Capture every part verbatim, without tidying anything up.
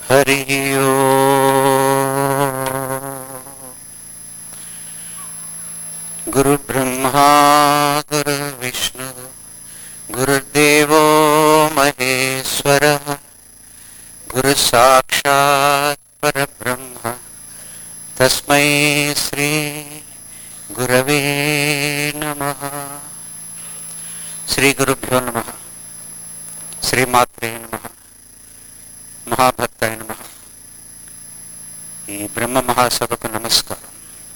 హరి ఓం. గురు బ్రహ్మా గురు విష్ణు గురుదేవో మహేశ్వర గురు సాక్షాత్ పరబ్రహ్మ తస్మై శ్రీ గురవే నమః. శ్రీ గురుభ్యో నమః. శ్రీమాత్రే నమః. మహాభక్తాయ నమః. ఈ బ్రహ్మ మహాసభకు నమస్కారం.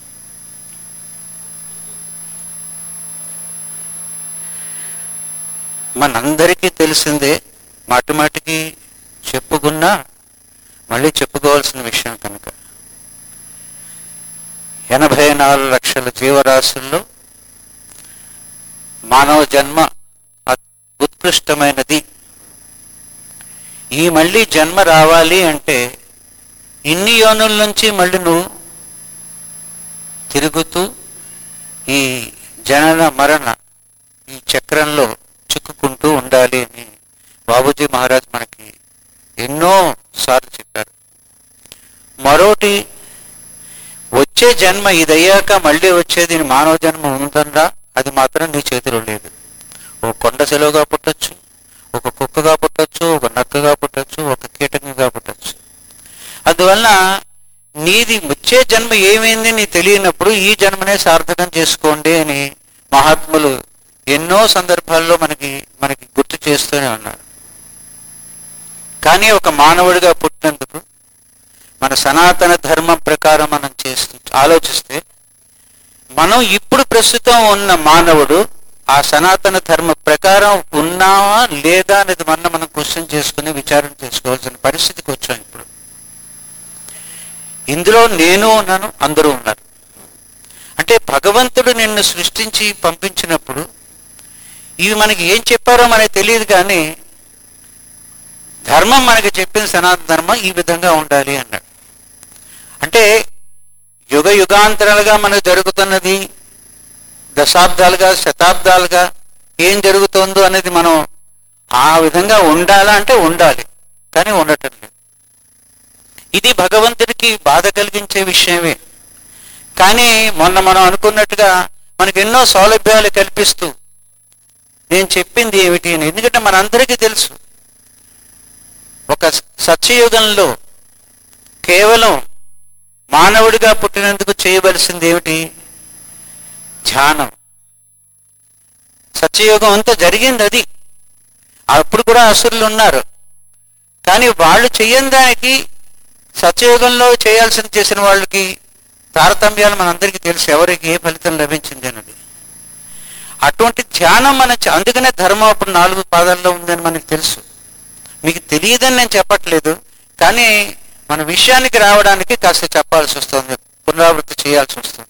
మనందరికీ తెలిసిందే, మాటి మాటికి చెప్పుకున్నా మళ్ళీ చెప్పుకోవాల్సిన విషయం కనుక ఎనభై నాలుగు లక్షల జీవరాశుల్లో మానవ జన్మ ఉత్కృష్టమైనది. ఈ మళ్ళీ జన్మ రావాలి అంటే ఇన్ని యోనుల నుంచి మళ్ళీ నువ్వు తిరుగుతూ ఈ జనన మరణ ఈ చక్రంలో చిక్కుకుంటూ ఉండాలి అని బాబూజీ మహారాజ్ మనకి ఎన్నో సార్లు చెప్పారు. మరోటి వచ్చే జన్మ ఇదయ్యాక మళ్ళీ వచ్చేది మానవ జన్మ ఉంటుందా, అది మాత్రం నీ చేతిలో లేదు. ఓ కొండ సెలవుగా పుట్టచ్చు, ఒక కుక్కగా పుట్టచ్చు, ఒక నక్కగా పుట్టచ్చు, ఒక కీటకంగా పుట్టచ్చు. అందువలన నీది వచ్చే జన్మ ఏమైంది నీ తెలియనప్పుడు ఈ జన్మనే సార్థకం చేసుకోండి అని మహాత్ములు ఎన్నో సందర్భాల్లో మనకి మనకి గుర్తు చేస్తూనే ఉన్నారు. కానీ ఒక మానవుడిగా పుట్టినందుకు మన సనాతన ధర్మం ప్రకారం మనం చేస్తూ ఆలోచిస్తే మనం ఇప్పుడు ప్రస్తుతం ఉన్న మానవుడు ఆ సనాతన ధర్మ ప్రకారం ఉన్నావా లేదా అనేది మన మనం క్వశ్చన్ చేసుకుని విచారణ చేసుకోవాల్సిన పరిస్థితికి వచ్చాం. ఇప్పుడు ఇందులో నేను ఉన్నాను, అందరూ ఉన్నారు. అంటే భగవంతుడు నిన్ను సృష్టించి పంపించినప్పుడు ఇవి మనకి ఏం చెప్పారో మనకి తెలియదు, కానీ ధర్మం మనకి చెప్పిన సనాతన ధర్మం ఈ విధంగా ఉండాలి అన్నాడు. అంటే యుగ యుగాంతరాలుగా మనకు జరుగుతున్నది, దశాబ్దాలుగా శతాబ్దాలుగా ఏం జరుగుతుందో అనేది మనం ఆ విధంగా ఉండాలా అంటే ఉండాలి, కానీ ఉండటం లేదు. ఇది భగవంతుడికి బాధ కలిగించే విషయమే. కానీ మొన్న మనం అనుకున్నట్టుగా మనకి ఎన్నో సౌలభ్యాలు కల్పిస్తూ నేను చెప్పింది ఏమిటి అని, ఎందుకంటే మనందరికీ తెలుసు ఒక సత్యయుగంలో కేవలం మానవుడిగా పుట్టినందుకు చేయవలసింది ఏమిటి? ధ్యానం. సత్యయుగం అంతా జరిగింది అది. అప్పుడు కూడా అసురులు ఉన్నారు, కానీ వాళ్ళు చెయ్యని దానికి సత్యయుగంలో చేయాల్సింది చేసిన వాళ్ళకి తారతమ్యాలు మనందరికీ తెలుసు, ఎవరికి ఏ ఫలితం లభించింది అన్నది. అటువంటి ధ్యానం మన అందుకనే ధర్మం అప్పుడు నాలుగు పాదాల్లో ఉందని మనకు తెలుసు. మీకు తెలియదని నేను చెప్పట్లేదు, కానీ మన విషయానికి రావడానికి కాస్త చెప్పాల్సి వస్తుంది, పునరావృత్తి చేయాల్సి వస్తుంది.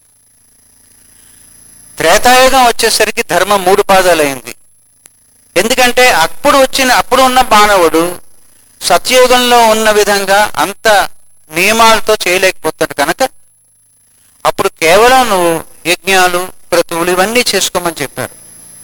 త్రేతాయుగం వచ్చేసరికి ధర్మం మూడు పాదాలు అయింది. ఎందుకంటే అప్పుడు వచ్చిన అప్పుడు ఉన్న మానవుడు సత్యయుగంలో ఉన్న విధంగా అంత నియమాలతో చేయలేకపోతాడు కనుక అప్పుడు కేవలం నువ్వు యజ్ఞాలు క్రతువులు ఇవన్నీ చేసుకోమని చెప్పారు.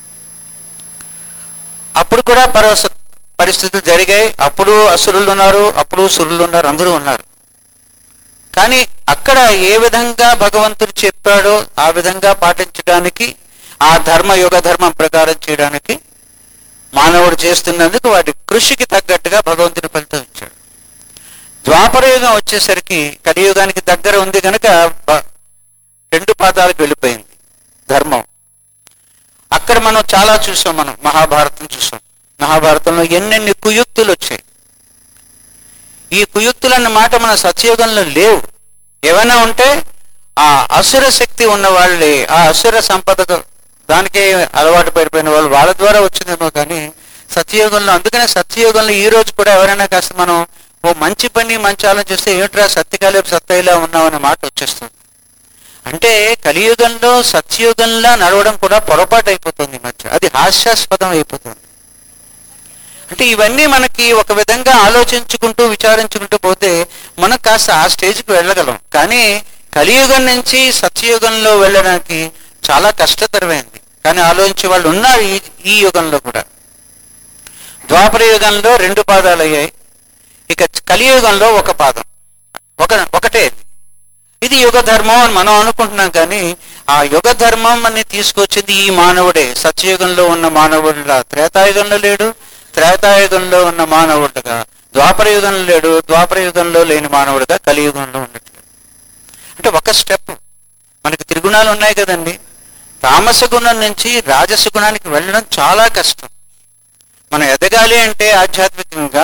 అప్పుడు కూడా పరవశ పరిస్థితులు జరిగాయి. అప్పుడు అసురులు ఉన్నారు, అప్పుడు సురులు ఉన్నారు, అందరూ ఉన్నారు. కానీ అక్కడ ఏ విధంగా భగవంతుడు చెప్పాడో ఆ విధంగా పాటించడానికి, ఆ ధర్మ యుగ ధర్మం ప్రకారం చేయడానికి మానవుడు చేస్తున్నందుకు వాటి కృషికి తగ్గట్టుగా భగవంతుడి ఫలితం ఇచ్చాడు. ద్వాపర యుగం వచ్చేసరికి కలియుగానికి దగ్గర ఉంది కనుక రెండు పాదాలకు వెళ్ళిపోయింది ధర్మం. అక్కడ మనం చాలా చూసాం, మనం మహాభారతం చూసాం. మహాభారతంలో ఎన్నెన్ని కుయుక్తులు వచ్చాయి. ఈ కుయుక్తులు అన్న మాట మన సత్యయుగంలో లేవు. ఏమైనా ఉంటే ఆ అసుర శక్తి ఉన్న వాళ్ళే, ఆ అసుర సంపద దానికే అలవాటు పడిపోయిన వాళ్ళు వాళ్ళ ద్వారా వచ్చిందేమో, కానీ సత్యయుగంలో అందుకనే సత్యయుగంలో ఈ రోజు కూడా ఎవరైనా కాస్త మనం ఓ మంచి పని మంచి ఆలోచన చేస్తే ఏమిట్రా సత్యకాలేపు సత్తయ్యలా ఉన్నామనే మాట వచ్చేస్తుంది. అంటే కలియుగంలో సత్యయుగంలా నడవడం కూడా పొరపాటు అయిపోతుంది ఈ మధ్య, అది హాస్యాస్పదం అయిపోతుంది. అంటే ఇవన్నీ మనకి ఒక విధంగా ఆలోచించుకుంటూ విచారించుకుంటూ పోతే మనం కాస్త ఆ స్టేజ్కి వెళ్ళగలం. కానీ కలియుగం నుంచి సత్యయుగంలో వెళ్ళడానికి చాలా కష్టతరమైంది. కానీ ఆలోచించే వాళ్ళు ఉన్నారు ఈ ఈ యుగంలో కూడా. ద్వాపర యుగంలో రెండు పాదాలు అయ్యాయి, ఇక కలియుగంలో ఒక పాదం, ఒక ఒకటే. ఇది యుగ ధర్మం అని మనం అనుకుంటున్నాం, కానీ ఆ యుగ ధర్మం అని తీసుకొచ్చింది ఈ మానవుడే. సత్యయుగంలో ఉన్న మానవుడుగా త్రేతాయుగంలో లేడు, త్రేతాయుగంలో ఉన్న మానవుడుగా ద్వాపర యుగంలో లేడు, ద్వాపర యుగంలో లేని మానవుడుగా కలియుగంలో ఉండట్లేదు. అంటే ఒక స్టెప్. మనకి త్రిగుణాలు ఉన్నాయి కదండి. తామస గుణం నుంచి రాజస గుణానికి వెళ్ళడం చాలా కష్టం. మనం ఎదగాలి అంటే ఆధ్యాత్మికంగా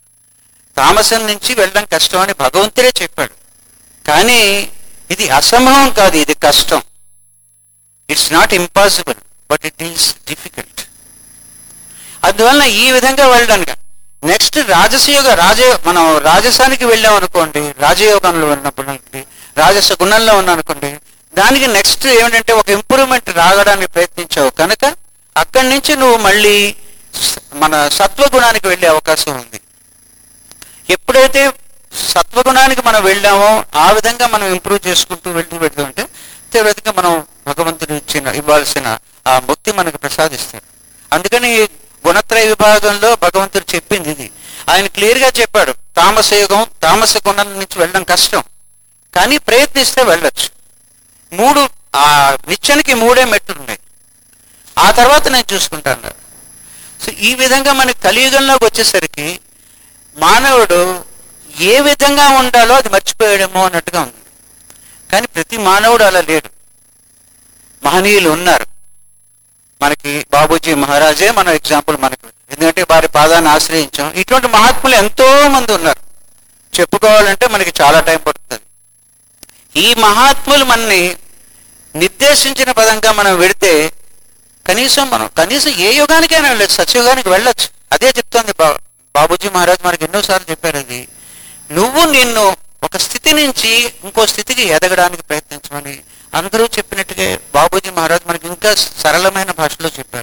తామసం నుంచి వెళ్ళడం కష్టం అని భగవంతుడే చెప్పాడు. కానీ ఇది అసంభవం కాదు, ఇది కష్టం. It's not impossible, but it is difficult. అందువలన ఈ విధంగా వెళ్ళడానికి నెక్స్ట్ రాజసయోగ రాజ మనం రాజసానికి వెళ్ళాం అనుకోండి, రాజయోగంలో ఉన్నప్పుడు రాజస గుణంలో ఉన్నాం అనుకోండి, దానికి నెక్స్ట్ ఏమిటంటే ఒక ఇంప్రూవ్మెంట్ రావడానికి ప్రయత్నించావు కనుక అక్కడి నుంచి నువ్వు మళ్ళీ మన సత్వగుణానికి వెళ్ళే అవకాశం ఉంది. ఎప్పుడైతే సత్వగుణానికి మనం వెళ్ళామో ఆ విధంగా మనం ఇంప్రూవ్ చేసుకుంటూ వెళ్తూ వెళ్తూ ఉంటే తీవ్రంగా మనం భగవంతుడు ఇచ్చిన ఇవ్వాల్సిన ఆ ముక్తి మనకు ప్రసాదిస్తాడు. అందుకని గుణత్రయ విభాగంలో భగవంతుడు చెప్పింది ఇది. ఆయన క్లియర్గా చెప్పాడు, తామస యుగం తామస గుణం నుంచి వెళ్ళడం కష్టం, కానీ ప్రయత్నిస్తే వెళ్ళొచ్చు. మూడు ఆ నిత్యానికి మూడే మెట్లు ఉన్నాయి, ఆ తర్వాత నేను చూసుకుంటాను. సో ఈ విధంగా మనకి కలియుగంలోకి వచ్చేసరికి మానవుడు ఏ విధంగా ఉండాలో అది మర్చిపోయాడేమో అన్నట్టుగా ఉంది. కానీ ప్రతి మానవుడు అలా లేడు. మహనీయులు ఉన్నారు. మనకి బాబూజీ మహారాజే మన ఎగ్జాంపుల్ మనకు, ఎందుకంటే వారి పాదాన్ని ఆశ్రయించాం. ఇటువంటి మహాత్ములు ఎంతో మంది ఉన్నారు, చెప్పుకోవాలంటే మనకి చాలా టైం పడుతుంది. ఈ మహాత్ములు మనని నిర్దేశించిన పదంగా మనం వెడితే కనీసం మనం కనీసం ఏ యుగానికైనా వెళ్ళచ్చు, సత్యయుగానికి వెళ్ళొచ్చు. అదే చెప్తోంది బా బాబూజీ మహారాజ్ మనకి ఎన్నోసార్లు చెప్పారు. అది నువ్వు నిన్ను ఒక స్థితి నుంచి ఇంకో స్థితికి ఎదగడానికి ప్రయత్నించమని అందరూ చెప్పినట్టుగా బాబూజీ మహారాజ్ మనకి ఇంకా సరళమైన భాషలో చెప్పారు.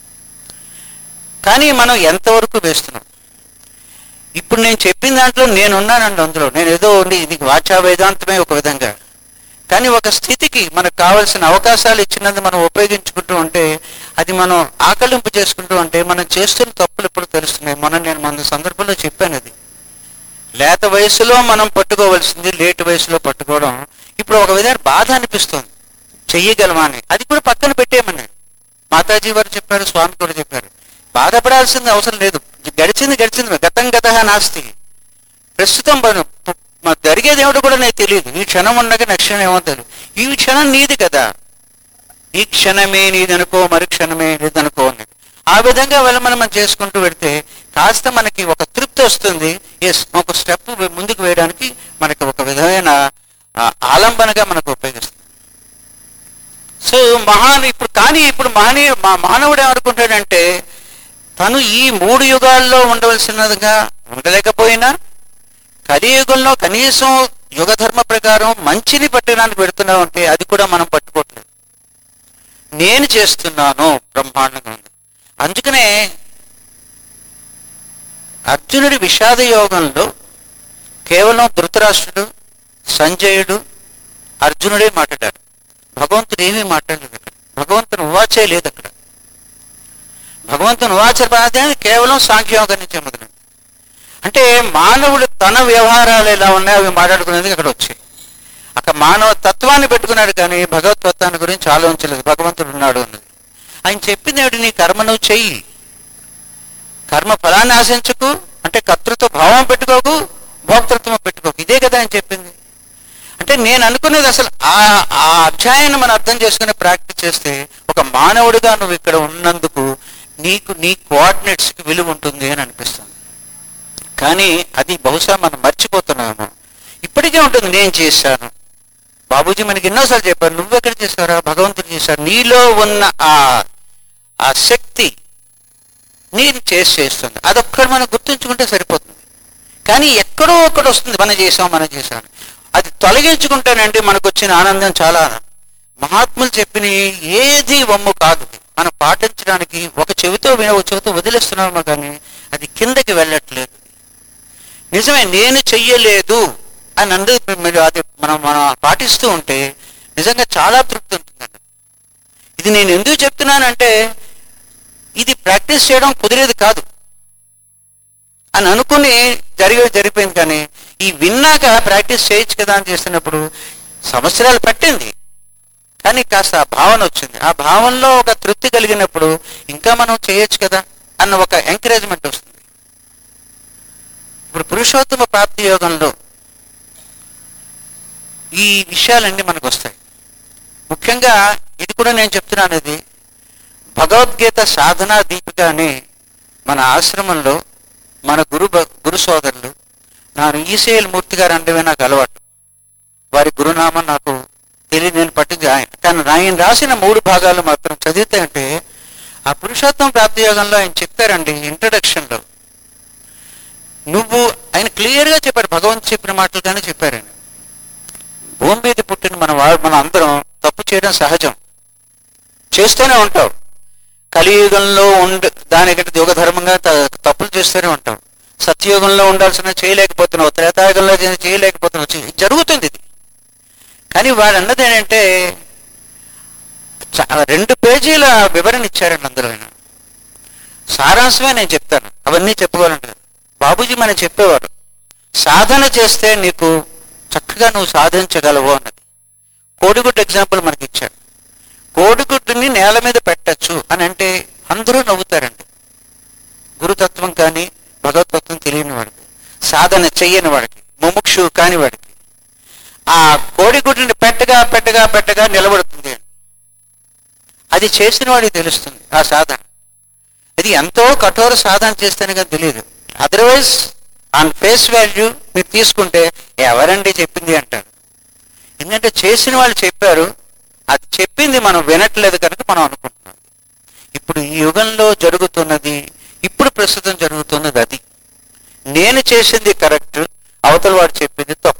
కానీ మనం ఎంతవరకు వేస్తున్నాం? ఇప్పుడు నేను చెప్పిన దాంట్లో నేనున్నానండి, అందులో నేను ఏదో ఉండి ఇది వాచా వేదాంతమే ఒక విధంగా, కానీ ఒక స్థితికి మనకు కావాల్సిన అవకాశాలు ఇచ్చినందుకు మనం ఉపయోగించుకుంటూ ఉంటే, అది మనం ఆకలింపు చేసుకుంటూ ఉంటే మనం చేస్తున్న తప్పులు ఎప్పుడు తెలుస్తున్నాయి. మొన్న నేను మన సందర్భంలో చెప్పాను, అది లేత వయసులో మనం పట్టుకోవాల్సింది లేట్ వయసులో పట్టుకోవడం ఇప్పుడు ఒక విధంగా బాధ అనిపిస్తుంది. చెయ్యగలమా అని అది కూడా పక్కన పెట్టేయమని మాతాజీ వారు చెప్పారు, స్వామి కూడా చెప్పారు. బాధపడాల్సింది అవసరం లేదు, గడిచింది గడిచింది, గతం గత నాస్తి. ప్రస్తుతం జరిగేది ఏమిటో కూడా నాకు తెలియదు. ఈ క్షణం ఉండగా నెక్స్ట్ క్షణం ఏమో తెలియదు. ఈ క్షణం నీది కదా, ఈ క్షణమే నీదనుకో మరి క్షణమే నీదనుకో అనేది. ఆ విధంగా వెళ్ళ మనం మనం చేసుకుంటూ పెడితే కాస్త మనకి ఒక తృప్తి వస్తుంది. ఎస్, ఒక స్టెప్ ముందుకు వేయడానికి మనకి ఒక విధమైన ఆలంబనగా మనకు ఉపయోగిస్తుంది. సో మహాన్ ఇప్పుడు కానీ ఇప్పుడు మహనీయ మా మానవుడు ఏమనుకుంటాడంటే, తను ఈ మూడు యుగాల్లో ఉండవలసినదిగా ఉండలేకపోయినా కలియుగంలో కనీసం యుగ ధర్మ ప్రకారం మంచిని పట్టడానికి పెడుతున్నావు అంటే అది కూడా మనం పట్టుకోవట్లేదు. నేను చేస్తున్నాను బ్రహ్మాండంగా ఉంది. అందుకనే అర్జునుడి విషాద యోగంలో కేవలం ధృతరాష్ట్రుడు, సంజయుడు, అర్జునుడే మాట్లాడారు. భగవంతుడు ఏమీ మాట్లాడలేదు అక్కడ. భగవంతుని ఉవాచే లేదు అక్కడ. భగవంతుని ఉవాచ అనేది కేవలం సాంఖ్యయోగం నుంచి మొదలైంది. అంటే మానవుడు తన వ్యవహారాలు ఎలా ఉన్నాయో అవి మాట్లాడుకునేది అక్కడ వచ్చాయి. అక్కడ మానవ తత్వాన్ని పెట్టుకున్నాడు, కానీ భగవతత్వాన్ని గురించి ఆలోచించలేదు. భగవంతుడు ఉన్నాడు అన్నది ఆయన చెప్పింది ఏమిటి? నీ కర్మ నువ్వు చెయ్యి, కర్మ ఫలాన్ని ఆశించకు, అంటే కర్తృత్వ భావం పెట్టుకోకు, భోక్తృత్వం పెట్టుకోకు, ఇదే కదా ఆయన చెప్పింది. అంటే నేను అనుకునేది అసలు ఆ ఆ అధ్యాయాన్ని మనం అర్థం చేసుకుని ప్రాక్టీస్ చేస్తే ఒక మానవుడిగా నువ్వు ఇక్కడ ఉన్నందుకు నీకు నీ కోఆర్డినేట్స్కి విలువ ఉంటుంది అని అనిపిస్తుంది. కానీ అది బహుశా మనం మర్చిపోతున్నాము. ఇప్పటికే ఉంటుంది, నేను చేశాను. బాబూజీ మనకి ఎన్నోసార్లు చెప్పారు, నువ్వెక్కడ చేశారా? భగవంతుడు చేశారు. నీలో ఉన్న ఆ ఆ శక్తి నేను చేసి చేస్తుంది, అదొక్కడు మనం గుర్తుంచుకుంటే సరిపోతుంది. కానీ ఎక్కడో ఒక్కడు వస్తుంది, మనం చేసాం మనం చేసాం, అది తొలగించుకుంటేనండి మనకు వచ్చిన ఆనందం చాలా. మహాత్ములు చెప్పిన ఏది వమ్ము కాదు, మనం పాటించడానికి ఒక చెవితో విన ఒక చెవితో వదిలేస్తున్నాము, కానీ అది కిందకి వెళ్ళట్లేదు. నిజమే, నేను చెయ్యలేదు అని అందరూ మీరు అది మనం మనం పాటిస్తూ ఉంటే నిజంగా చాలా తృప్తి ఉంటుందండి. ఇది నేను ఎందుకు చెప్తున్నానంటే ఇది ప్రాక్టీస్ చేయడం కుదిరేది కాదు. అని అనుకుని జరిగే జరిపోయింది. కానీ ఈ విన్నాక ప్రాక్టీస్ చేయొచ్చు కదా అని చేస్తున్నప్పుడు సంవత్సరాలు పట్టింది, కానీ కాస్త ఆ భావన వచ్చింది. ఆ భావనలో ఒక తృప్తి కలిగినప్పుడు ఇంకా మనం చేయొచ్చు కదా అన్న ఒక ఎంకరేజ్మెంట్ వస్తుంది. ఇప్పుడు పురుషోత్తమ ప్రాప్తి యోగంలో ఈ విషయాలన్నీ మనకు వస్తాయి. ముఖ్యంగా ఇది కూడా నేను చెప్తున్నాను, ఇది భగవద్గీత సాధనా దీపిక అని మన ఆశ్రమంలో మన గురు గురు సోదరులు, ನಾನು ఈసేఎల్ మూర్తి గారు అంటే నాకు అలవాటు, వారి గురునామం నాకు తెలియదు, నేను పట్టింది ఆయన. కానీ ఆయన రాసిన మూడు భాగాలు మాత్రం చదివితే అంటే ఆ పురుషోత్తమ ప్రాప్తి యోగంలో ఆయన చెప్తారండి ఇంట్రడక్షన్లో, నువ్వు ఆయన క్లియర్గా చెప్పారు, భగవంతుడు చెప్పిన మాటలుగానే చెప్పారు ఆయన. భూమి మీద పుట్టిన మన వాడు మన అందరం తప్పు చేయడం సహజం, చేస్తూనే ఉంటావు. కలియుగంలో ఉండ దానికంటే యుగ ధర్మంగా తప్పులు చేస్తూనే ఉంటావు. సత్యయుగంలో ఉండాల్సిన చేయలేకపోతున్నావు, త్రేతాయుగంలో చేయలేకపోతున్నావు, జరుగుతుంది ఇది. కానీ వాడు అన్నది ఏంటంటే రెండు పేజీల వివరణ ఇచ్చారండి అందులో. ఆయన సారాంశమే నేను చెప్తాను, అవన్నీ చెప్పుకోవాలంటే బాబూజీ మనం చెప్పేవారు, సాధన చేస్తే నీకు చక్కగా నువ్వు సాధించగలవు అన్నది. కోడిగుడ్డు ఎగ్జాంపుల్ మనకి ఇచ్చాడు. కోడిగుడ్డుని నేల మీద పెట్టచ్చు అని అంటే అందరూ నవ్వుతారండి. గురుతత్వం కానీ భగవతత్వం తెలియని వాడికి, సాధన చెయ్యని వాడికి, ముముక్షు కాని వాడికి ఆ కోడిగుడ్డుని పెట్టగా పెట్టగా పెట్టగా నిలబడుతుంది. అది చేసిన వాడికి తెలుస్తుంది ఆ సాధన. అది ఎంతో కఠోర సాధన చేస్తేనే కానీ తెలియదు. అదర్వైజ్ ఆన్ ఫేస్ వాల్యూ మీరు తీసుకుంటే ఎవరండి చెప్పింది అంటారు. ఎందుకంటే చేసిన వాళ్ళు చెప్పారు, అది చెప్పింది మనం వినట్లేదు కనుక మనం అనుకుంటున్నాం. ఇప్పుడు ఈ యుగంలో జరుగుతున్నది, ఇప్పుడు ప్రస్తుతం జరుగుతున్నది అది. నేను చేసింది కరెక్ట్, అవతల వాడు చెప్పింది తప్పు.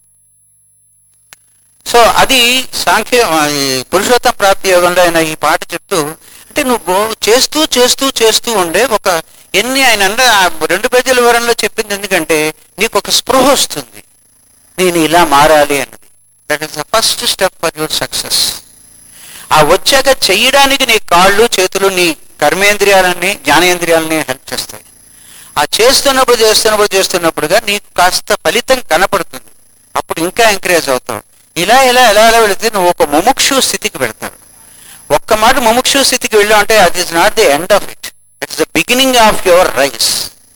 సో అది సాంఖ్య పురుషోత్తమ ప్రాప్తి యోగంలో ఆయన ఈ పాట చెప్తూ, అంటే నువ్వు చేస్తూ చేస్తూ చేస్తూ ఉండే ఒక ఎన్ని ఆయన అంటే ఆ రెండు పేజీల వివరణలో చెప్పింది. ఎందుకంటే నీకు ఒక స్పృహ వస్తుంది, నేను ఇలా మారాలి అన్నది. That is the first step for your success. ఆ వచ్చాక చెయ్యడానికి నీ కాళ్ళు చేతులు నీ కర్మేంద్రియాలని జ్ఞానేంద్రియాలని హెల్ప్ చేస్తాయి. ఆ చేస్తున్నప్పుడు చేస్తున్నప్పుడు చేస్తున్నప్పుడుగా నీకు కాస్త ఫలితం కనపడుతుంది. అప్పుడు ఇంకా ఎంకరేజ్ అవుతావు. ఇలా ఇలా ఎలా ఎలా వెళితే నువ్వు ఒక ముముక్షు స్థితికి వెళ్తావు. ఒక్క మాట ముముక్షు స్థితికి వెళ్ళావు అంటే అది is not the end of it, it's the beginning of your rise.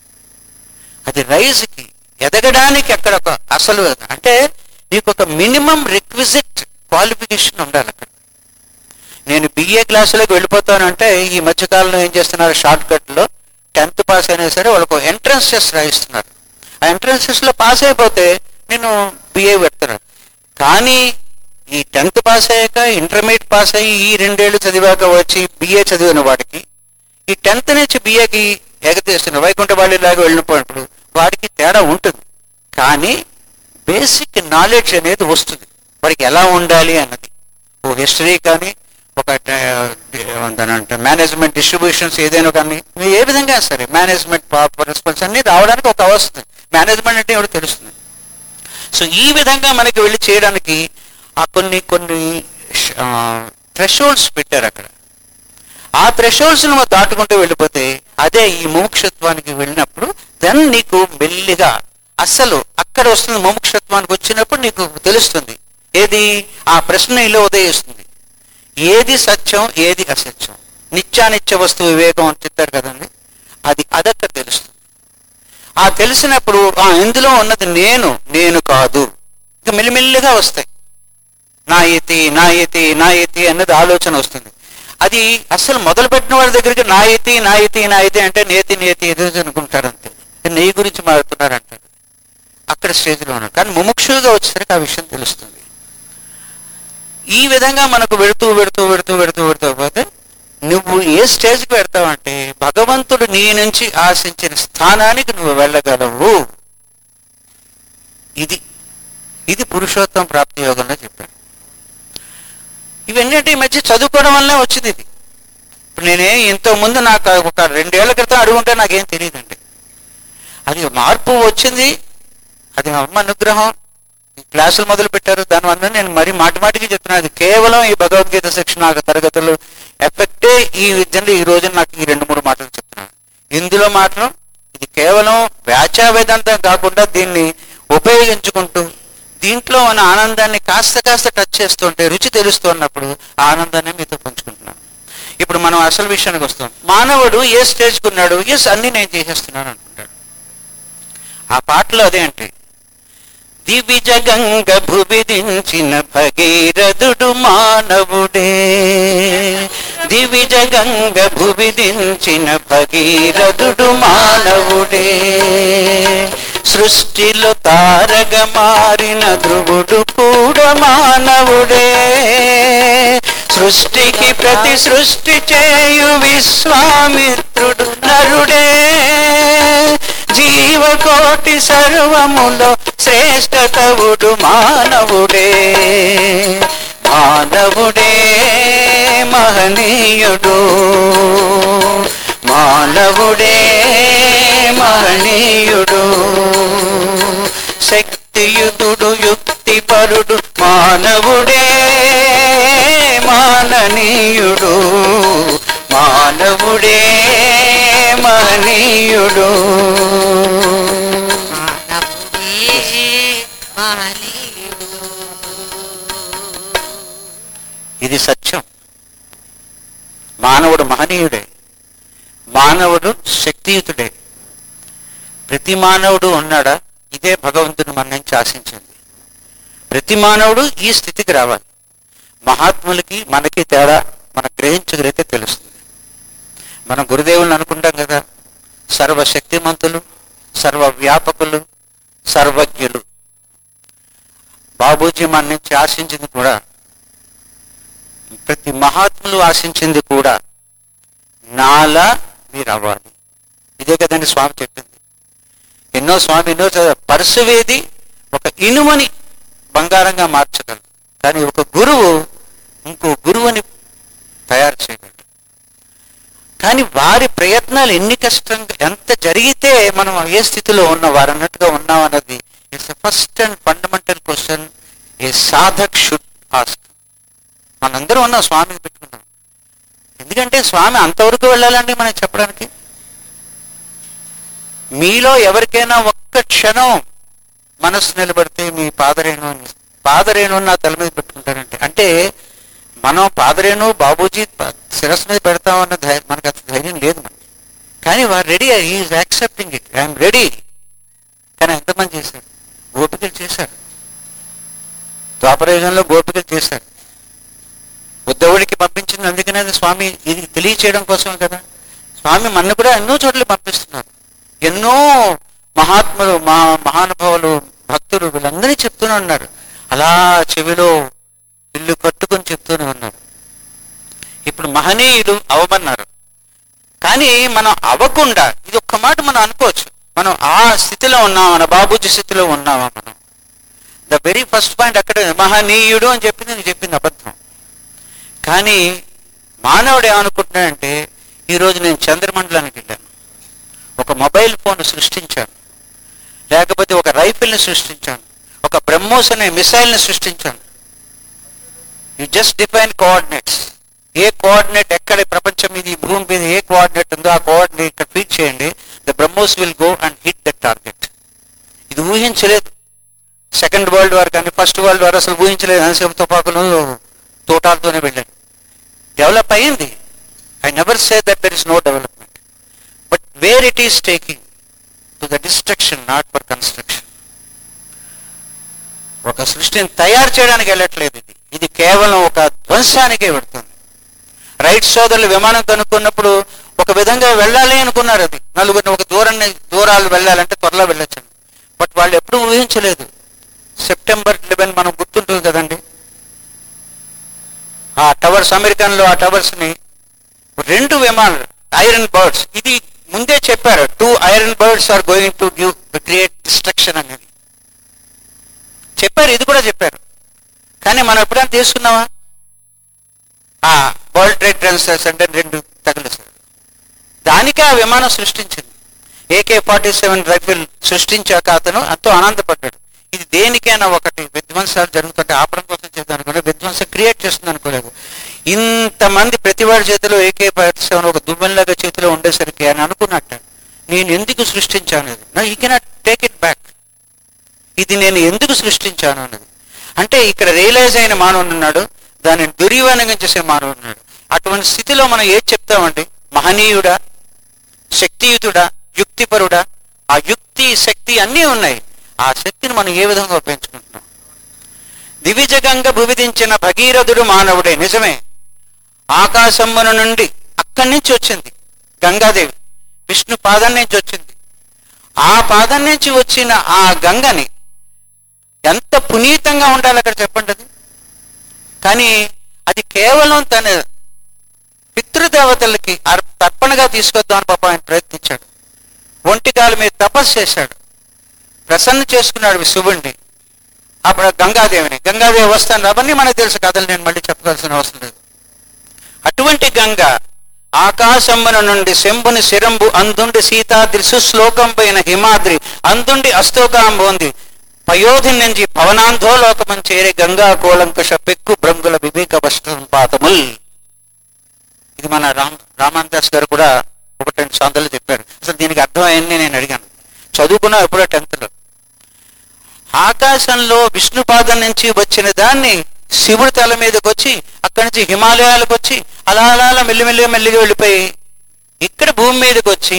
అది రైజ్కి ఎదగడానికి అక్కడ ఒక అసలు అంటే నీకు ఒక మినిమం రిక్విజిట్ క్వాలిఫికేషన్ ఉండాలి అక్కడ. నేను బిఏ క్లాసులోకి వెళ్ళిపోతాను అంటే ఈ మధ్యకాలంలో ఏం చేస్తున్నారు, షార్ట్ కట్లో టెన్త్ పాస్ అయినా సరే వాళ్ళకు ఎంట్రన్స్ టెస్ట్ రాయిస్తున్నారు. ఆ ఎంట్రన్స్ టెస్ట్లో పాస్ అయిపోతే నేను బిఏ పెడుతున్నాను. కానీ ఈ టెన్త్ పాస్ అయ్యాక ఇంటర్మీడియట్ పాస్ అయ్యి ఈ రెండేళ్లు చదివాక వచ్చి బిఏ చదివిన వాడికి ఈ టెన్త్ నుంచి బిఏకి ఎగతీస్తున్న వైకుంఠ వాళ్ళలాగా వెళ్ళినప్పుడు వాడికి తేడా ఉంటుంది. కానీ బేసిక్ నాలెడ్జ్ అనేది వస్తుంది వాడికి ఎలా ఉండాలి అన్నది. ఓ హిస్టరీ కానీ ఒక అంటే మేనేజ్మెంట్ డిస్ట్రిబ్యూషన్స్ ఏదైనా కానీ ఏ విధంగా సరే మేనేజ్మెంట్ ప్రిన్సిపల్స్ అన్ని రావడానికి ఒక అవస్థ. మేనేజ్మెంట్ అంటే ఎవరు తెలుస్తుంది. సో ఈ విధంగా మనకి వెళ్ళి చేయడానికి ఆ కొన్ని కొన్ని థ్రెషోల్డ్స్ పెట్టారు అక్కడ. ఆ థ్రెషోల్డ్స్ నువ్వు దాటుకుంటూ వెళ్ళిపోతే అదే ఈ ముముక్షత్వానికి వెళ్ళినప్పుడు దెన్ నీకు మెల్లిగా అస్సలు అక్కడ వస్తుంది. ముముక్షత్వానికి వచ్చినప్పుడు నీకు తెలుస్తుంది ఏది ఆ ప్రశ్న ఇలా ఉదయిస్తుంది, ఏది సత్యం ఏది అసత్యం. నిత్యానిత్య వస్తువు వివేకం అని చెప్తారు కదండి, అది అదక్కడ తెలుస్తుంది. ఆ తెలిసినప్పుడు ఆ ఇందులో ఉన్నది నేను నేను కాదు ఇక మెల్లిమెల్లిగా వస్తాయి. నా యతి నా యతి నా యతి అన్నది ఆలోచన వస్తుంది. అది అసలు మొదలు పెట్టిన వాళ్ళ దగ్గరికి నా యతి నా యతి నా యతి అంటే నేతి నేతి ఏదో అనుకుంటారు, అంతే నీ గురించి మారుతున్నారు అంటారు. అక్కడ స్టేజ్లో ఉన్నారు. కానీ ముముక్షుగా వచ్చేసరికి ఆ విషయం తెలుస్తుంది. ఈ విధంగా మనకు వెళుతూ వెళుతూ వెళుతూ వెళుతూ వెళుతూ పోతే నువ్వు ఏ స్టేజ్కి పెడతావంటే భగవంతుడు నీ నుంచి ఆశించిన స్థానానికి నువ్వు వెళ్ళగలవు. ఇది ఇది పురుషోత్తమ ప్రాప్తి యోగంలో చెప్పాను. ఇవన్నీ అంటే ఈ మధ్య చదువుకోవడం వల్లనే వచ్చింది ఇది. ఇప్పుడు నేనే ఇంతకుముందు నాకు ఒక రెండేళ్ల క్రితం అడుగుంటే నాకేం తెలియదండి. అది మార్పు వచ్చింది, అది అమ్మ అనుగ్రహం. క్లాసులు మొదలు పెట్టారు, దానివల్ల నేను మరీ మాటి మాటికి చెప్తున్నాను. అది కేవలం ఈ భగవద్గీత శిక్షణ తరగతులు ఎఫెక్టే ఈ విద్యలో ఈ రోజు నాకు ఈ రెండు మూడు మాటలు చెప్తున్నాను. ఇందులో మాత్రం ఇది కేవలం వ్యాచా వేదాంతం కాకుండా దీన్ని ఉపయోగించుకుంటూ దీంట్లో మన ఆనందాన్ని కాస్త కాస్త టచ్ చేస్తుంటే రుచి తెలుస్తున్నప్పుడు ఆ ఆనందాన్ని మీతో పంచుకుంటున్నాను. ఇప్పుడు మనం అసలు విషయానికి వస్తాం. మానవుడు ఏ స్టేజ్కి ఉన్నాడు? ఎస్, అన్ని నేను చేసేస్తున్నాను అనుకుంటాడు. ఆ పాటలో అదే అంటే, దివిజ గంగ భువిదించిన భగీరథుడు మానవుడే, దివిజ గంగ భువిదించిన భగీరథుడు మానవుడే, సృష్టిలో తారగ మారిన ధ్రువుడు కూడా మానవుడే, సృష్టికి ప్రతి సృష్టి చేయు విశ్వామిత్రుడు నరుడే, జీవకోటి సర్వములో శ్రేష్టతవుడు మానవుడే, మానవుడే మహనీయుడు, మానవుడే మహనీయుడు, శక్తియుతుడు యుక్తిపరుడు మానవుడే మాననీయుడు, మానవుడే మహనీయుడు. ఇది సత్యం. మానవుడు మహనీయుడే, మానవుడు శక్తియుతుడే. ప్రతి మానవుడు ఉన్నాడా? ఇదే భగవంతుడు మన నుంచి ఆశించింది. ప్రతి మానవుడు ఈ స్థితికి రావాలి. మహాత్ములకి మనకి తేడా మన గ్రహించగలిగితే తెలుస్తుంది. మన గురుదేవులను అనుకుంటాం కదా, సర్వశక్తిమంతులు, సర్వ వ్యాపకులు, సర్వజ్ఞులు. బాబూజీ మన నుంచి ఆశించింది కూడా, ప్రతి మహాత్ములు ఆశించింది కూడా, నాలా మీరు అవ్వాలి. ఇదే కదండి స్వామి చెప్పింది. ఎన్నో స్వామి ఎన్నో పరశువేది ఒక ఇనుమని బంగారంగా మార్చగలరు, కానీ ఒక గురువు ఇంకో గురువుని తయారు చేయగలరు. కానీ వారి ప్రయత్నాలు ఎన్ని కష్టంగా ఎంత జరిగితే మనం ఏ స్థితిలో ఉన్న వారు అన్నట్టుగా ఉన్నాం అన్నది it's the first and fundamental question a sadhak should ask. మనందరూ ఉన్నాం, స్వామిని పెట్టుకున్నాం. ఎందుకంటే స్వామి అంతవరకు వెళ్ళాలండి మనం చెప్పడానికి. మీలో ఎవరికైనా ఒక్క క్షణం మనస్సు నిలబడితే మీ పాదరేణు అని పాదరేణు నా తల మీద పెట్టుకుంటారంటే, అంటే మనం పాదరేణు బాబూజీ శిరస్సు మీద పెడతామన్న ధైర్యం మనకు అంత ధైర్యం లేదు మనకి. కానీ వారు ready, is accepting it, I'm ready. కానీ ఎంతమంది చేశారు? గోపికలు చేశారు. ద్వాపరయుగంలో గోపికలు చేశారు. ఉద్ధవుడికి పంపించింది అందుకనే స్వామి ఇది తెలియచేయడం కోసమే కదా. స్వామి మన కూడా ఎన్నో చోట్ల పంపిస్తున్నారు. ఎన్నో మహాత్ములు, మా మహానుభావులు, భక్తులు వీళ్ళందరినీ చెప్తూనే ఉన్నారు. అలా చెవిలో ఇల్లు కట్టుకొని చెప్తూనే ఉన్నారు. ఇప్పుడు మహనీయులు అవమన్నారు. కానీ మనం అవ్వకుండా, ఇది ఒక్క మాట మనం అనుకోవచ్చు, మనం ఆ స్థితిలో ఉన్నామా, మన బాబూజీ స్థితిలో ఉన్నామా మనం? ద వెరీ ఫస్ట్ పాయింట్ అక్కడే, మహనీయుడు అని చెప్పింది నేను చెప్పింది అబద్ధం. కానీ మానవుడు ఏమనుకుంటున్నాడంటే, ఈరోజు నేను చంద్రమండలానికి వెళ్ళాను, ఒక మొబైల్ ఫోన్ సృష్టించాను, లేకపోతే ఒక రైఫిల్ని సృష్టించాను, ఒక బ్రహ్మోస్ అనే మిసైల్ని సృష్టించాను. You just define coordinates. ఏ కోఆర్డినేట్ ఎక్కడ ప్రపంచం మీద ఈ భూమి మీద ఏ కోఆర్డినేట్ ఉందో ఆ కోఆర్డినేట్ ఇక్కడ ఫీడ్ చేయండి, the BrahMos will go and hit that target. ఇది ఊహించలేదు. సెకండ్ వరల్డ్ వార్ కానీ ఫస్ట్ వరల్డ్ వార్ అసలు ఊహించలేదు. అనిసేపు తుపాకులు తోటాలతోనే వెళ్ళాను. డెవలప్ అయ్యింది. I never say that there is no development, but where it is taking to the destruction, not for construction. ఒక సృష్టిని తయారు చేయడానికి వెళ్ళట్లేదు. ఇది ఇది కేవలం ఒక ధ్వంసానికే పెడుతుంది. రైట్ సోదరులు విమానం కనుక్కున్నప్పుడు ఒక విధంగా వెళ్ళాలి అనుకున్నారు. అది నలుగురిని ఒక దూరాన్ని దూరాలు వెళ్ళాలంటే త్వరలో వెళ్ళొచ్చండి. బట్ వాళ్ళు ఎప్పుడూ ఊహించలేదు. సెప్టెంబర్ లెవెన్ మనం గుర్తుంటుంది కదండి, ఆ టవర్స్, అమెరికన్లో ఆ టవర్స్ని రెండు విమానాలు ఐరన్ బర్డ్స్, ఇది ముందే చెప్పారు, two iron birds are going to give create destruction అనేది చెప్పారు. ఇది కూడా చెప్పారు. కానీ మనం ఎప్పుడైనా తీసుకున్నామా? ఆ వరల్డ్ ట్రేడ్ ట్రాన్స్ఫర్స్ అంటే రెండు తగిలేశారు. దానికే ఆ విమానం సృష్టించింది. ఏకే ఫార్టీ సెవెన్ రైఫిల్ సృష్టించాక అతను ఎంతో ఆనందపడ్డాడు. ఇది దేనికైనా ఒకటి విధ్వంసాలు జరుగుతుంటే ఆపడం కోసం చేద్దాం అనుకోలేదు, విధ్వంసం క్రియేట్ చేస్తుంది అనుకోలేదు. ఇంతమంది ప్రతి వాడి చేతిలో ఏకే ఫార్టీ సెవెన్ ఒక దువ్వెనలాగా చేతిలో ఉండేసరికి ఆయన అనుకున్నట్ట, నేను ఎందుకు సృష్టించాను అది, నా you cannot take it back. ఇది నేను ఎందుకు సృష్టించాను అన్నది. అంటే ఇక్కడ రియలైజ్ అయిన మానవుడు ఉన్నాడు, దానిని దుర్వినియోగం చేసే మానవుడు ఉన్నాడు. అటువంటి స్థితిలో మనం ఏది చెప్తామండి? మహనీయుడా, శక్తియుతుడా, యుక్తిపరుడా? ఆ యుక్తి శక్తి అన్నీ ఉన్నాయి. ఆ శక్తిని మనం ఏ విధంగా ఉపయోగించుకుంటున్నాం? దివిజగంగా భువిదించిన భగీరథుడు మానవుడే, నిజమే. ఆకాశమ్మను నుండి అక్కడి నుంచి వచ్చింది గంగాదేవి, విష్ణు పాదం నుంచి వచ్చింది. ఆ పాదం నుంచి వచ్చిన ఆ గంగని ఎంత పునీతంగా ఉండాలి అక్కడ చెప్పండి అది. కానీ అది కేవలం తన పితృదేవతలకి తర్పణగా తీసుకొద్దామని పాపం ఆయన ప్రయత్నించాడు. ఒంటికాల మీద తపస్సు చేశాడు, ప్రసన్న చేసుకున్నాడు శివుణ్ణి. అప్పుడు గంగాదేవిని, గంగాదేవి వస్తాను అవన్నీ మనకు తెలుసు కథలు, నేను మళ్ళీ చెప్పాల్సిన అవసరం లేదు. అటువంటి గంగ ఆకాశమ్మన నుండి శంభుని శిరంబు అందుండి సీతాద్రి సుశ్లోకం పైన హిమాద్రి అందుండి అస్తోకాంబోంది పయోధి నుంచి పవనాంధోలోకమం చేరే గంగా కోలంకష పెక్కు భ్రంగుల వివేక వస్త్రపాతముల్. ఇది మన రామ్ రామాందాస్ గారు కూడా ఒకటి రెండు సాంతలు చెప్పారు. అసలు దీనికి అర్థం అయింది నేను అడిగాను, చదువుకున్నా ఎప్పుడో టెన్త్లో. ఆకాశంలో విష్ణుపాదం నుంచి వచ్చిన దాన్ని శివుడి తల మీదకి వచ్చి అక్కడి నుంచి హిమాలయాలకు వచ్చి అలా అలా అలా మెల్లిమెల్లిగా మెల్లిగా వెళ్ళిపోయి ఇక్కడ భూమి మీదకి వచ్చి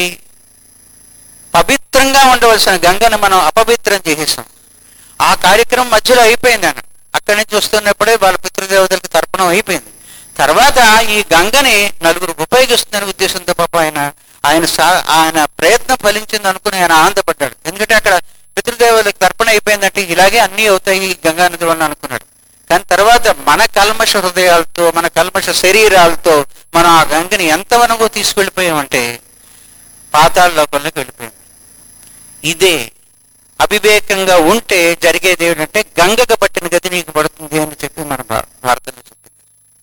పవిత్రంగా ఉండవలసిన గంగను మనం అపవిత్రం చేసేసాం. ఆ కార్యక్రమం మధ్యలో అయిపోయింది. ఆయన అక్కడి నుంచి వస్తున్నప్పుడే వాళ్ళ పితృదేవతలకు తర్పణం అయిపోయింది. తర్వాత ఈ గంగని నలుగురు ఉపయోగిస్తున్న ఉద్దేశంతో పాప ఆయన ఆయన సా ఆయన ప్రయత్నం ఫలించింది అనుకుని ఆయన ఆనందపడ్డాడు. ఎందుకంటే అక్కడ పితృదేవతలకు తర్పణ అయిపోయిందంటే ఇలాగే అన్నీ అవుతాయి గంగా నది వల్ల అనుకున్నాడు. కానీ తర్వాత మన కల్మష హృదయాలతో, మన కల్మష శరీరాలతో మనం ఆ గంగని ఎంతవరకు తీసుకెళ్ళిపోయామంటే పాతాళ లోకంలోకి వెళ్ళిపోయాం. ఇదే అవివేకంగా ఉంటే జరిగేది ఏమిటంటే గంగకు పట్టిన గతి నీకు పడుతుంది అని చెప్పి మన భారతంలో చెప్పింది.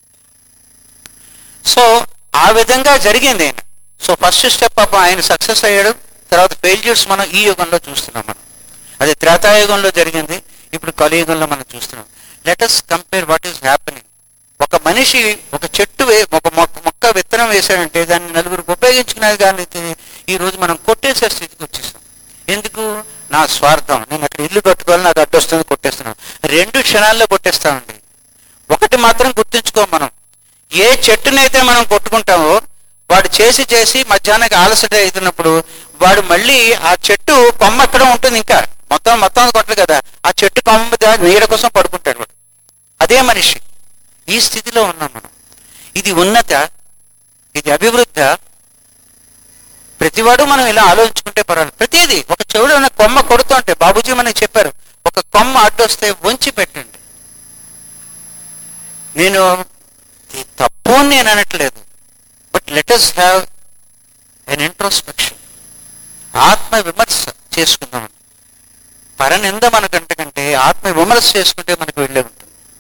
సో ఆ విధంగా జరిగింది ఆయన. సో ఫస్ట్ స్టెప్ పాపం ఆయన సక్సెస్ అయ్యాడు. తర్వాత ఫెయిల్యూర్స్ మనం ఈ యుగంలో చూస్తున్నాం. మనం అది త్రేతాయుగంలో జరిగింది, ఇప్పుడు కలియుగంలో మనం చూస్తున్నాం. Let us compare what is happening. ఒక మనిషి ఒక చెట్టు వే ఒక మొక్క మొక్క విత్తనం వేశాడంటే దాన్ని నలుగురికి ఉపయోగించుకునేది కానీ ఈ రోజు మనం కొట్టేసే స్థితికి వచ్చేసాం. ఎందుకు? నా స్వార్థం, నేను అక్కడ ఇల్లు కట్టుకోవాలి, నాకు అడ్డొస్తుంది, కొట్టేస్తున్నాం. రెండు క్షణాల్లో కొట్టేస్తామండి. ఒకటి మాత్రం గుర్తుంచుకోం, మనం ఏ చెట్టునైతే మనం కొట్టుకుంటామో వాడు చేసి చేసి మధ్యాహ్నానికి ఆలసట అవుతున్నప్పుడు వాడు మళ్ళీ ఆ చెట్టు కొమ్మ ఎక్కడ ఉంటుంది, ఇంకా మొత్తం మొత్తం కొట్టదు కదా, ఆ చెట్టు కొమ్మ మీద నీడ కోసం పడుకుంటాడు వాడు. అదే మనిషి. ఈ స్థితిలో ఉన్నాం మనం. ఇది ఉన్నత, ఇది అభివృద్ధి. ప్రతివాడు మనం ఇలా ఆలోచించుకుంటే పర్వాలేదు. ప్రతిదీ ఒక చెవుడు ఉన్న కొమ్మ కొడుతుంటే బాబుజీ మనకి చెప్పారు, ఒక కొమ్మ అడ్డొస్తే వంచి పెట్టండి. నేను తప్పు అని నేను అనట్లేదు, but let us have an introspection. ఆత్మ విమర్శ చేసుకుందాం. పరనింద మనకంటే కంటే ఆత్మ విమర్శ చేసుకుంటే మనకు వెళ్ళే ఉంటుంది.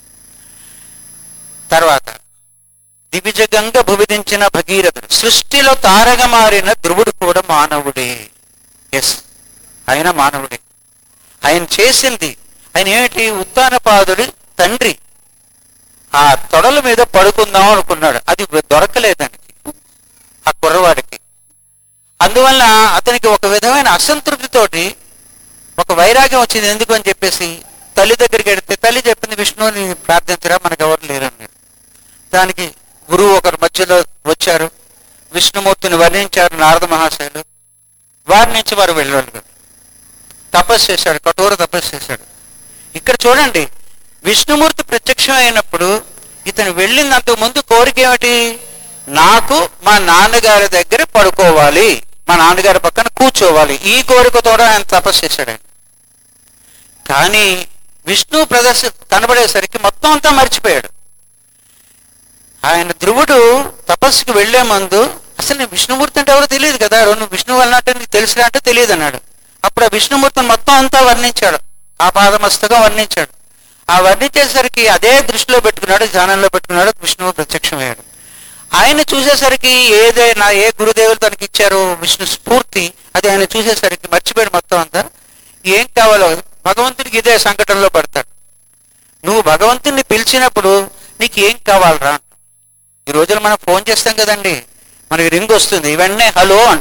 తర్వాత దివిజగంగా భువిదించిన భగీరథుడు, సృష్టిలో తారగా మారిన ధ్రువుడు కూడా మానవుడే. ఎస్, ఆయన మానవుడే. ఆయన చేసింది ఆయన ఏమిటి? ఉత్తానపాదుడి తండ్రి ఆ తొడల మీద పడుకుందాం అనుకున్నాడు, అది దొరకలేదానికి ఆ కుర్రవాడికి. అందువల్ల అతనికి ఒక విధమైన అసంతృప్తితోటి ఒక వైరాగ్యం వచ్చింది. ఎందుకు అని చెప్పేసి తల్లి దగ్గరికి వెడితే తల్లి చెప్పింది, విష్ణువుని ప్రార్థించరా, మనకు ఎవరు లేరన్నారు. దానికి గురువు ఒకరి మధ్యలో వచ్చారు, విష్ణుమూర్తిని వర్ణించారు నారద మహాశయులు. వారి నుంచి వారు వెళ్ళారు, తపస్సు చేశాడు, కఠోర తపస్సు చేశాడు. ఇక్కడ చూడండి, విష్ణుమూర్తి ప్రత్యక్షం అయినప్పుడు ఇతను వెళ్ళింది అంతకు ముందు కోరిక ఏమిటి? నాకు మా నాన్నగారి దగ్గర పడుకోవాలి, మా నాన్నగారి పక్కన కూర్చోవాలి. ఈ కోరికతో ఆయన తపస్సు చేశాడు ఆయన. కానీ విష్ణు ప్రదర్శ కనబడేసరికి మొత్తం అంతా మర్చిపోయాడు. ఆయన ధ్రువుడు తపస్సుకి వెళ్లే ముందు అసలు విష్ణుమూర్తి అంటే ఎవరో తెలియదు కదా, నువ్వు విష్ణువు అన్నట్టు నీకు తెలిసినా అంటే తెలియదు అన్నాడు. అప్పుడు ఆ విష్ణుమూర్తిని మొత్తం అంతా వర్ణించాడు, ఆ పాదమస్తగా వర్ణించాడు. ఆ వర్ణించేసరికి అదే దృష్టిలో పెట్టుకున్నాడు, ధ్యానంలో పెట్టుకున్నాడు, విష్ణువు ప్రత్యక్షమయ్యాడు. ఆయన చూసేసరికి ఏదే నా ఏ గురుదేవులు తనకి ఇచ్చారో విష్ణు స్ఫూర్తి, అది ఆయన చూసేసరికి మర్చిపోయాడు మొత్తం అంతా. ఏం కావాలో భగవంతుడికి ఇదే సంకటంలో పడతాడు. నువ్వు భగవంతుడిని పిలిచినప్పుడు నీకు ఏం కావాలరా? ఈ రోజున మనం ఫోన్ చేస్తాం కదండి, మనకి రింగ్ వస్తుంది, ఇవన్నీ హలో అంటాం.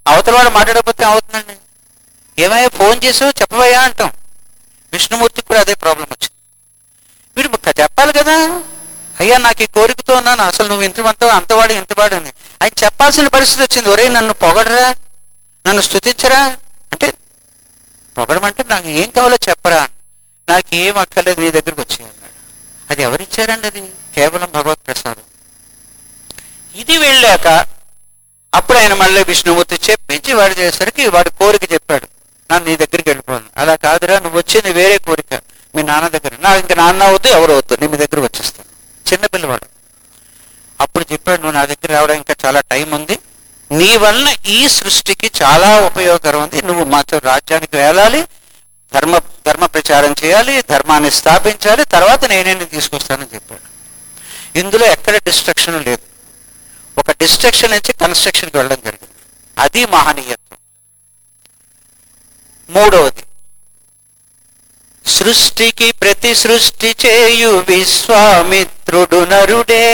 అవతల వాడు మాట్లాడకపోతే అవుతుందండి. ఏమయ్యా ఫోన్ చేసావు చెప్పవయ్యా అంటాం. విష్ణుమూర్తికి కూడా అదే ప్రాబ్లం వచ్చింది. వీడు చెప్పాలి కదా, అయ్యా నాకు ఈ కోరికతో ఉన్నాను, అసలు నువ్వు ఇంతమంత అంతవాడు ఇంతవాడు అని ఆయన చెప్పాల్సిన పరిస్థితి వచ్చింది. ఒరే నన్ను పొగడరా, నన్ను స్తుతించరా అంటే, పొగడమంటే నాకు ఏం కావాలో చెప్పరా, నాకు ఏం అక్కర్లేదు నీ దగ్గరికి వచ్చేయన్నాడు. అది ఎవరిచ్చారండి? అది కేవలం భగవత్ ప్రసాదం. ఇది వెళ్ళాక అప్పుడు ఆయన మళ్ళీ విష్ణుమూర్తి చెప్పించి వాడు చేసరికి వాడి కోరిక చెప్పాడు, నన్ను నీ దగ్గరికి వెళ్ళిపోను. అలా కాదురా, నువ్వు వచ్చింది వేరే కోరిక మీ నాన్న దగ్గర, నాకు ఇంకా నాన్న వద్దు ఎవరు వద్దు, నీ మీ దగ్గర వచ్చేస్తాను. చిన్నపిల్లవాడు. అప్పుడు చెప్పాడు, నువ్వు నా దగ్గర రావడం ఇంకా చాలా టైం ఉంది, నీ వలన ఈ సృష్టికి చాలా ఉపయోగకరం ఉంది, నువ్వు మాతో రాజ్యానికి వెళ్ళాలి, ధర్మ ధర్మ ప్రచారం చేయాలి, ధర్మాన్ని స్థాపించాలి, తర్వాత నేనే తీసుకొస్తానని చెప్పాడు. ఇందులో ఎక్కడ డిస్ట్రక్షన్ లేదు. ఒక డిస్ట్రక్షన్ నుంచి కన్స్ట్రక్షన్కి వెళ్ళడం జరిగింది. అది మహనీయత్వం. మూడవది, సృష్టికి ప్రతి సృష్టి చేయు విశ్వామిత్రుడు నరుడే.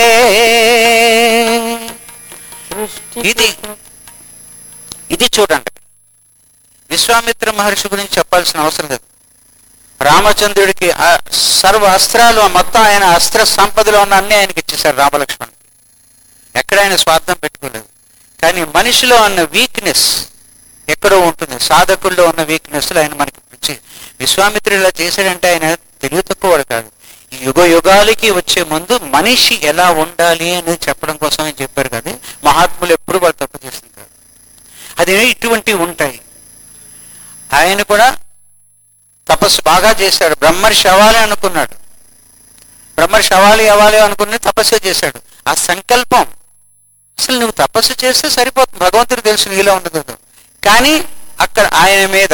ఇది ఇది చూడండి, విశ్వామిత్ర మహర్షి గురించి చెప్పాల్సిన అవసరం లేదు. రామచంద్రుడికి సర్వ అస్త్రాలు మొత్తం ఆయన అస్త్ర సంపదలో ఉన్న అన్ని ఆయనకి ఇచ్చేశారు రామలక్ష్మణ్. ఎక్కడ ఆయన స్వార్థం పెట్టుకోలేదు. కానీ మనిషిలో ఉన్న వీక్నెస్ ఎక్కడో ఉంటుంది, సాధకుల్లో ఉన్న వీక్నెస్లు ఆయన మనకి ఇచ్చి విశ్వామిత్రుడు ఇలా చేశాడంటే ఆయన తెలివి తక్కువవాడు కాదు. ఈ యుగ యుగాలకి వచ్చే ముందు మనిషి ఎలా ఉండాలి అనేది చెప్పడం కోసం ఆయన చెప్పారు కదా. మహాత్ములు ఎప్పుడు వాళ్ళు తప్పు చేస్తుంటారు. అది ఇటువంటివి ఉంటాయి. ఆయన కూడా తపస్సు బాగా చేశాడు. బ్రహ్మర్షి అవ్వాలి అనుకున్నాడు, బ్రహ్మర్షి అవ్వాలి అవ్వాలి అనుకుని తపస్సు చేశాడు. ఆ సంకల్పం, అసలు నువ్వు తపస్సు చేస్తే సరిపోతుంది, భగవంతుడు తెలుసు నీలో ఉండదు. కానీ అక్కడ ఆయన మీద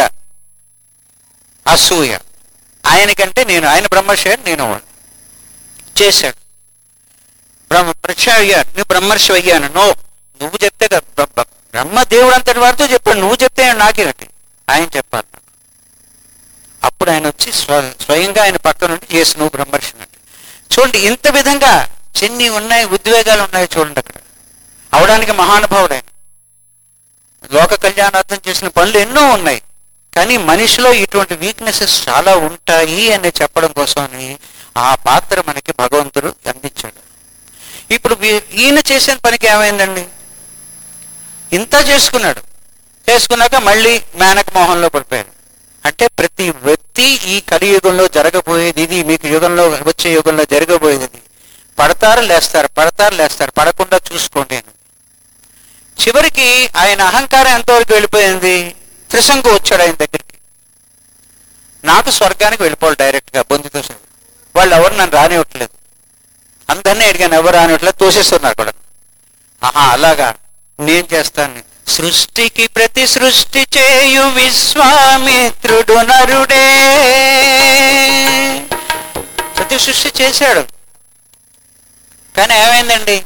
అసూయ, ఆయనకంటే నేను, ఆయన బ్రహ్మర్షి నేను చేశాడు. బ్రహ్మ ప్రక్ష అయ్యాను, నువ్వు బ్రహ్మర్షి అయ్యాను. నో, నువ్వు చెప్తే కదా, బ్రహ్మదేవుడు అంతటి వారితో చెప్పాడు, నువ్వు చెప్తే నాకేనటి ఆయన చెప్పాలి. అప్పుడు ఆయన వచ్చి స్వ స్వయంగా ఆయన పక్క నుండి చేసి నువ్వు బ్రహ్మర్షి అంటే. చూడండి, ఇంత విధంగా చిన్ని ఉన్నాయి, ఉద్వేగాలు ఉన్నాయి. చూడండి, అక్కడ అవడానికి మహానుభావుడు ఆయన. లోక కళ్యాణార్థం చేసిన పనులు ఎన్నో ఉన్నాయి. కానీ మనిషిలో ఇటువంటి వీక్నెసెస్ చాలా ఉంటాయి అని చెప్పడం కోసమని ఆ పాత్ర మనకి భగవంతుడు అందించాడు. ఇప్పుడు ఈయన చేసిన పనికి ఏమైందండి? ఇంత చేసుకున్నాడు, చేసుకున్నాక మళ్ళీ మేనక మోహంలో పడిపోయాడు. అంటే ప్రతి వ్యక్తి ఈ కలియుగంలో జరగబోయేది ఇది, మీకు యుగంలో వచ్చే యుగంలో జరగబోయేది. పడతారు లేస్తారు, పడతారు లేస్తారు, పడకుండా చూసుకోండి అని. చివరికి ఆయన అహంకారం ఎంతవరకు వెళ్ళిపోయింది? త్రిశంకు వచ్చాడు ఆయన దగ్గరికి, నాకు స్వర్గానికి వెళ్ళిపోవాలి డైరెక్ట్గా బొందితో సరే. వాళ్ళు ఎవరు నన్ను రానివ్వట్లేదు, అందరినీ అడిగాను, ఎవరు రానివ్వట్లేదు, తోసేస్తున్నారు కూడా. ఆహా అలాగా, నేను చేస్తాను. సృష్టికి ప్రతి సృష్టి చేయు విశ్వామిత్రుడు నరుడే. ప్రతి సృష్టి చేశాడు, కానీ ఏమైందండి?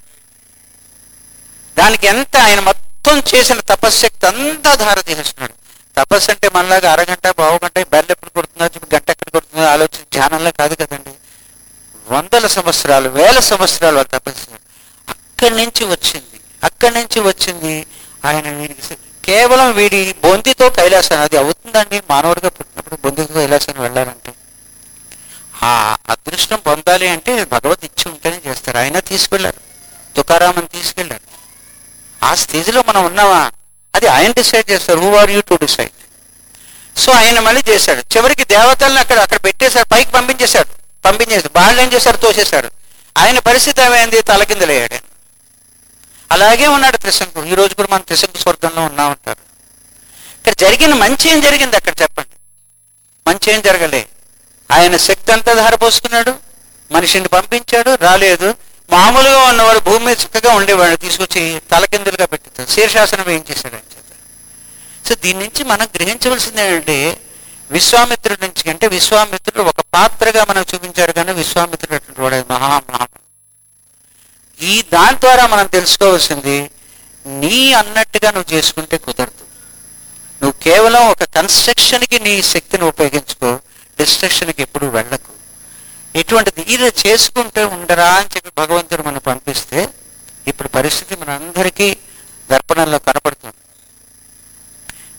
దానికి ఎంత ఆయన మొత్తం చేసిన తపశ్శక్తి అంతా ధార తీసేస్తున్నాడు. తపస్సు అంటే మనలాగా అరగంట పావుగంట బెల్ల ఎప్పుడు కొడుతుందో గంట ఎక్కడ కొడుతుందో ఆలోచన ధ్యానంలో కాదు కదండి. వందల సంవత్సరాలు, వేల సంవత్సరాలు వాళ్ళు తపస్సు. అక్కడి నుంచి వచ్చింది, అక్కడి నుంచి వచ్చింది ఆయన వీడికి కేవలం వీడి బొందితో కైలాసాన్ని. అది అవుతుందండి మానవుడిగా పుట్టినప్పుడు బొందితో కైలాసాన్ని వెళ్ళాలంటే? ఆ అదృష్టం పొందాలి అంటే భగవత్ ఇచ్చి ఉంటేనే చేస్తారు. ఆయన తీసుకెళ్ళారు, తుకారామని తీసుకెళ్ళారు. ఆ స్టేజ్లో మనం ఉన్నామా అది ఆయన డిసైడ్ చేస్తారు. Who are you to decide? So ఆయన మళ్ళీ చేశాడు. చివరికి దేవతలను అక్కడ అక్కడ పెట్టేశాడు, పైకి పంపించేశాడు. పంపించేసి వాళ్ళు ఏం చేశారు? తోసేశారు. ఆయన పరిస్థితి ఏమైంది? తలకిందులయ్యాడు. అలాగే ఉన్నాడు త్రిశంకు. ఈ రోజు కూడా మనం త్రిశంకు స్వర్గంలో ఉన్నామంటారు. ఇక్కడ జరిగిన మంచి ఏం జరిగింది అక్కడ చెప్పండి? మంచి ఏం జరగలే. ఆయన శక్తి అంతా ధారపోసుకున్నాడు, మనిషిని పంపించాడు, రాలేదు. మామూలుగా ఉన్నవాడు భూమి మీద చక్కగా ఉండేవాడు, తీసుకొచ్చి తలకిందులుగా పెట్టారు. శీర్షాసనం ఏం చేశాడు అని చెప్పారు. సో దీని నుంచి మనం గ్రహించవలసింది ఏంటంటే, విశ్వామిత్రుడి నుంచి అంటే విశ్వామిత్రుడు ఒక పాత్రగా మనకు చూపించాడు, కానీ విశ్వామిత్రుడు అటువంటి వాడు మహా మహా ఈ దాని ద్వారా మనం తెలుసుకోవాల్సింది, నీ అన్నట్టుగా నువ్వు చేసుకుంటే కుదరదు. నువ్వు కేవలం ఒక కన్స్ట్రక్షన్కి నీ శక్తిని ఉపయోగించుకో, డిస్ట్రక్షన్కి ఎప్పుడు వెళ్ళకు. ఎటువంటిది ఇది చేసుకుంటే ఉండరా అని చెప్పి భగవంతుడు మనం పంపిస్తే ఇప్పుడు పరిస్థితి మన అందరికీ దర్పణంలో కనపడుతుంది.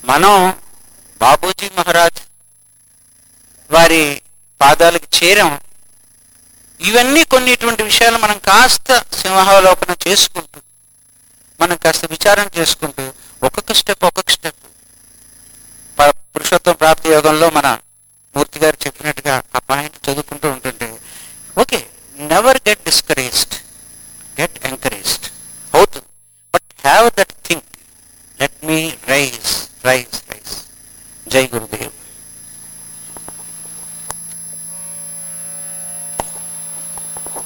మనం బాబూజీ మహారాజ్ వారి పాదాలకు చేరాం. ఇవన్నీ కొన్ని ఇటువంటి విషయాలు మనం కాస్త సింహావలోకన చేసుకుంటూ, మనం కాస్త విచారణ చేసుకుంటూ, ఒక్కొక్క స్టెప్ ఒక్కొక్క స్టెప్ పురుషోత్తమ ప్రాప్తి యోగంలో మన